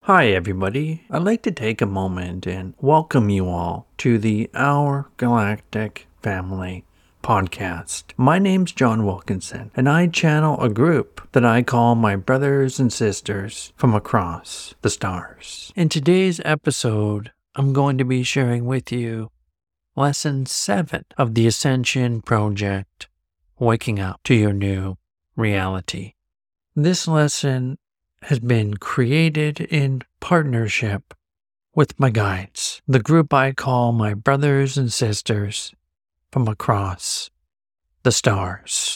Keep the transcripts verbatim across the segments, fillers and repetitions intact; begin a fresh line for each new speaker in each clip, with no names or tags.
Hi, everybody. I'd like to take a moment and welcome you all to the Our Galactic Family podcast. My name's John Wilkinson, and I channel a group that I call my brothers and sisters from across the stars. In today's episode, I'm going to be sharing with you Lesson seven of the Ascension Project, Waking Up to Your New Reality. This lesson has been created in partnership with my guides, the group I call my brothers and sisters from across the stars.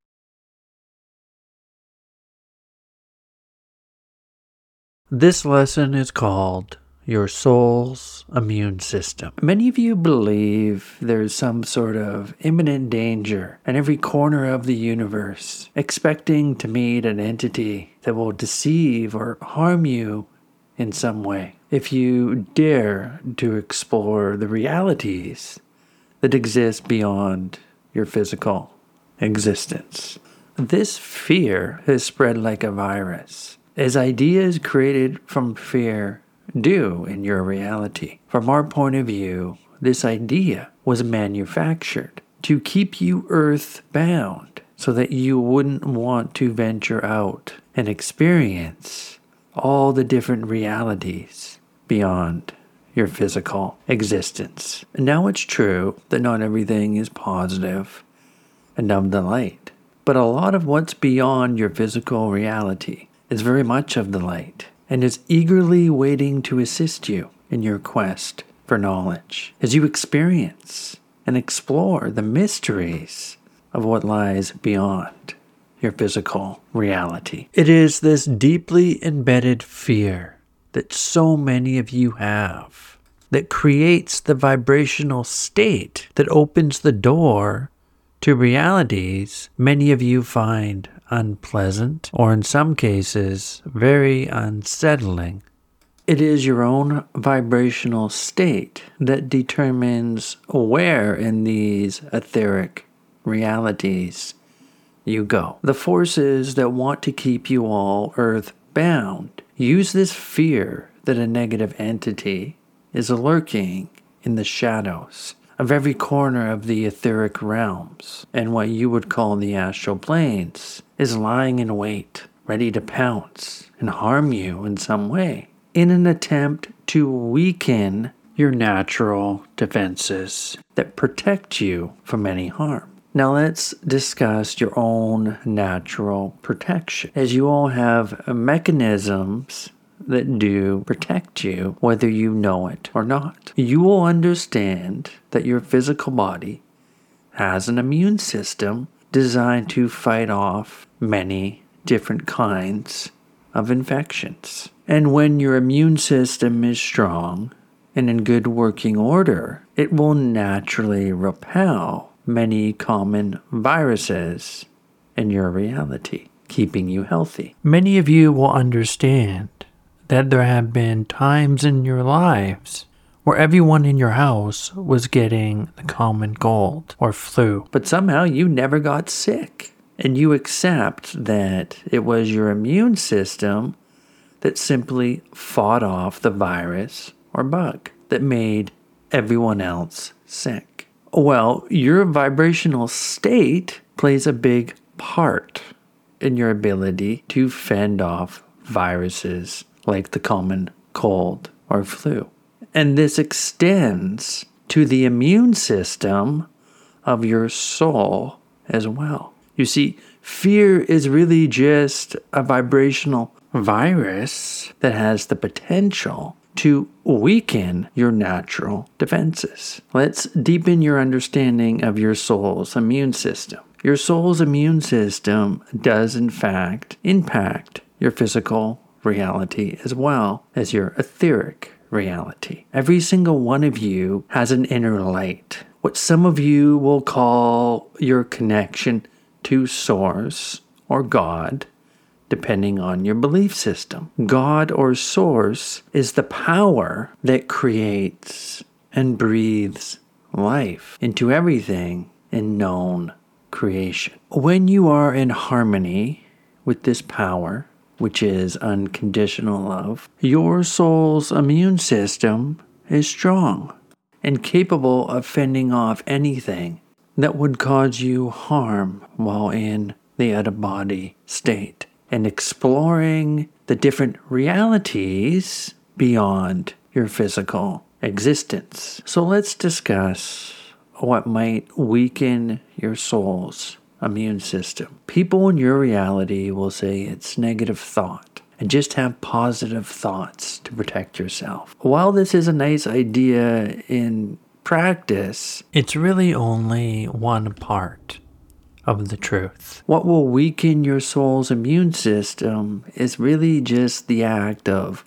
This lesson is called Your Soul's Immune System. Many of you believe there's some sort of imminent danger in every corner of the universe, expecting to meet an entity that will deceive or harm you in some way. If you dare to explore the realities that exist beyond your physical existence. This fear has spread like a virus, as ideas created from fear do in your reality. From our point of view, this idea was manufactured to keep you earth-bound so that you wouldn't want to venture out and experience all the different realities beyond your physical existence. Now it's true that not everything is positive and of the light, but a lot of what's beyond your physical reality is very much of the light and is eagerly waiting to assist you in your quest for knowledge as you experience and explore the mysteries of what lies beyond your physical reality. It is this deeply embedded fear that so many of you have that creates the vibrational state that opens the door to realities many of you find unpleasant, or in some cases, very unsettling. It is your own vibrational state that determines where in these etheric realities you go. The forces that want to keep you all earth-bound use this fear that a negative entity is lurking in the shadows of every corner of the etheric realms, and what you would call the astral planes is lying in wait, ready to pounce and harm you in some way, in an attempt to weaken your natural defenses that protect you from any harm. Now let's discuss your own natural protection, as you all have mechanisms that do protect you, whether you know it or not. You will understand that your physical body has an immune system designed to fight off many different kinds of infections. And when your immune system is strong and in good working order, it will naturally repel many common viruses in your reality, keeping you healthy. Many of you will understand that there have been times in your lives where everyone in your house was getting the common cold or flu, but somehow you never got sick. And you accept that it was your immune system that simply fought off the virus or bug that made everyone else sick. Well, your vibrational state plays a big part in your ability to fend off viruses like the common cold or flu. And this extends to the immune system of your soul as well. You see, fear is really just a vibrational virus that has the potential to weaken your natural defenses. Let's deepen your understanding of your soul's immune system. Your soul's immune system does, in fact, impact your physical reality as well as your etheric reality. Every single one of you has an inner light, what some of you will call your connection to Source or God, depending on your belief system. God or Source is the power that creates and breathes life into everything in known creation. When you are in harmony with this power, which is unconditional love, your soul's immune system is strong and capable of fending off anything that would cause you harm while in the out-of-body state and exploring the different realities beyond your physical existence. So let's discuss what might weaken your soul's immune system. People in your reality will say it's negative thought, and just have positive thoughts to protect yourself. While this is a nice idea in practice, it's really only one part of the truth. What will weaken your soul's immune system is really just the act of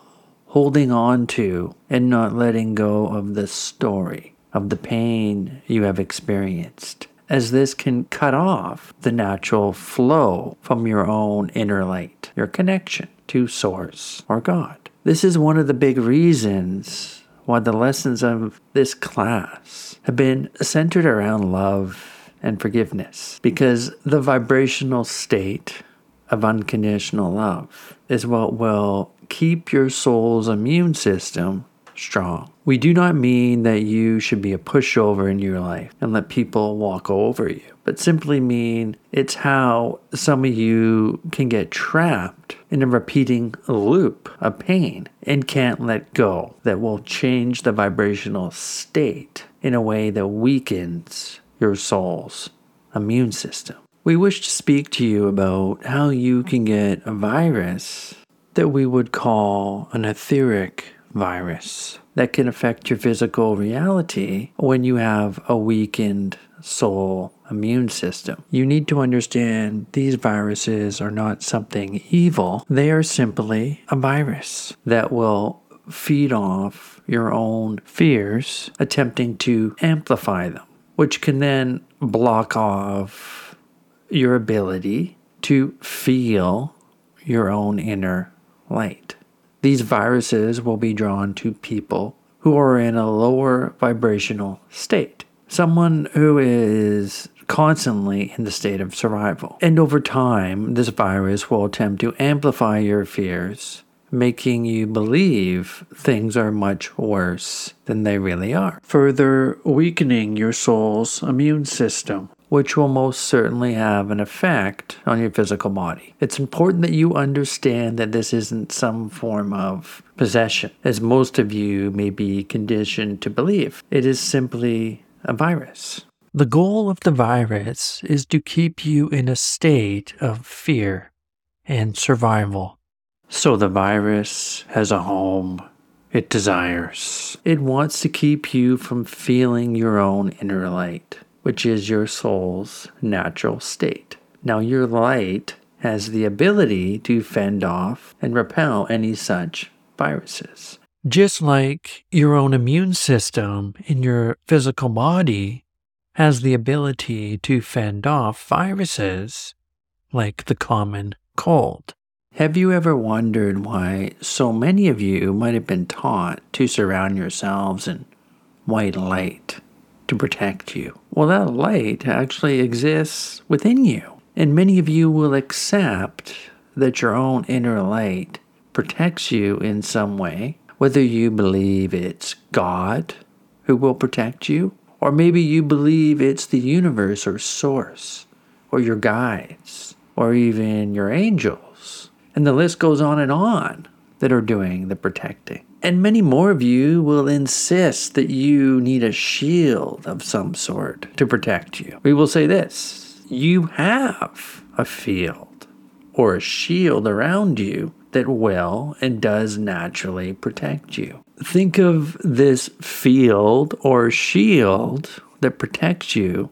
holding on to and not letting go of the story of the pain you have experienced, as this can cut off the natural flow from your own inner light, your connection to Source or God. This is one of the big reasons why the lessons of this class have been centered around love and forgiveness, because the vibrational state of unconditional love is what will keep your soul's immune system strong. We do not mean that you should be a pushover in your life and let people walk over you, but simply mean it's how some of you can get trapped in a repeating loop of pain and can't let go, that will change the vibrational state in a way that weakens your soul's immune system. We wish to speak to you about how you can get a virus that we would call an etheric virus that can affect your physical reality when you have a weakened soul immune system. You need to understand these viruses are not something evil. They are simply a virus that will feed off your own fears, attempting to amplify them, which can then block off your ability to feel your own inner light. These viruses will be drawn to people who are in a lower vibrational state, someone who is constantly in the state of survival. And over time, this virus will attempt to amplify your fears, making you believe things are much worse than they really are, further weakening your soul's immune system, which will most certainly have an effect on your physical body. It's important that you understand that this isn't some form of possession, as most of you may be conditioned to believe. It is simply a virus. The goal of the virus is to keep you in a state of fear and survival. So the virus has a home it desires. It wants to keep you from feeling your own inner light, which is your soul's natural state. Now, your light has the ability to fend off and repel any such viruses. Just like your own immune system in your physical body has the ability to fend off viruses like the common cold. Have you ever wondered why so many of you might have been taught to surround yourselves in white light to protect you? Well, that light actually exists within you, and many of you will accept that your own inner light protects you in some way, whether you believe it's God who will protect you, or maybe you believe it's the universe or source, or your guides, or even your angels. And the list goes on and on that are doing the protecting. And many more of you will insist that you need a shield of some sort to protect you. We will say this: you have a field or a shield around you that will and does naturally protect you. Think of this field or shield that protects you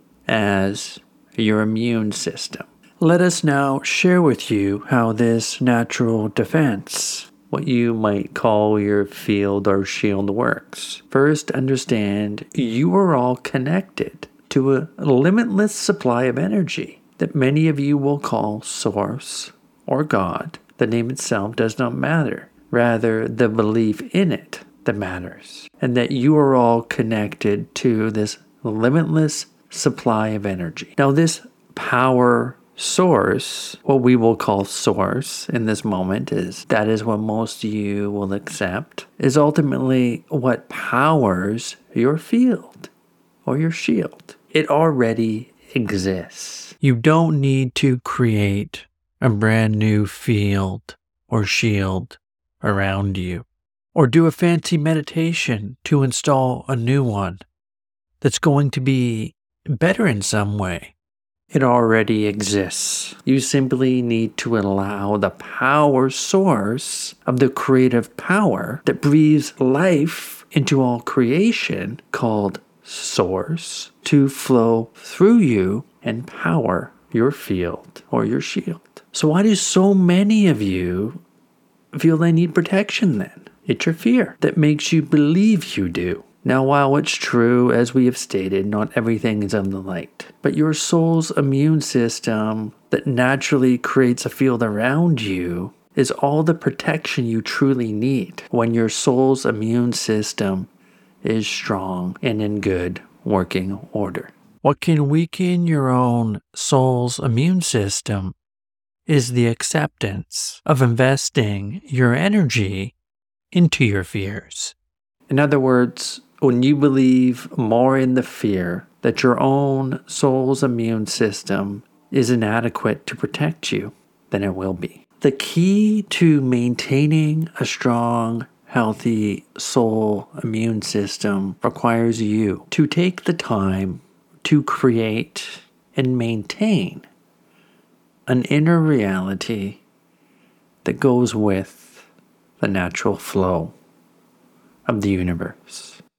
as your immune system. Let us now share with you how this natural defense, what you might call your field or shield, works. First, understand you are all connected to a limitless supply of energy that many of you will call Source or God. The name itself does not matter. Rather, the belief in it that matters. And that you are all connected to this limitless supply of energy. Now, this power source, what we will call source in this moment, is that is what most of you will accept, is ultimately what powers your field or your shield. It already exists. You don't need to create a brand new field or shield around you, or do a fancy meditation to install a new one that's going to be better in some way. It already exists. You simply need to allow the power source of the creative power that breathes life into all creation, called Source, to flow through you and power your field or your shield. So why do so many of you feel they need protection then? It's your fear that makes you believe you do. Now, while it's true, as we have stated, not everything is of the light, but your soul's immune system that naturally creates a field around you is all the protection you truly need when your soul's immune system is strong and in good working order. What can weaken your own soul's immune system is the acceptance of investing your energy into your fears. In other words, when you believe more in the fear that your own soul's immune system is inadequate to protect you, then it will be. The key to maintaining a strong, healthy soul immune system requires you to take the time to create and maintain an inner reality that goes with the natural flow of the universe.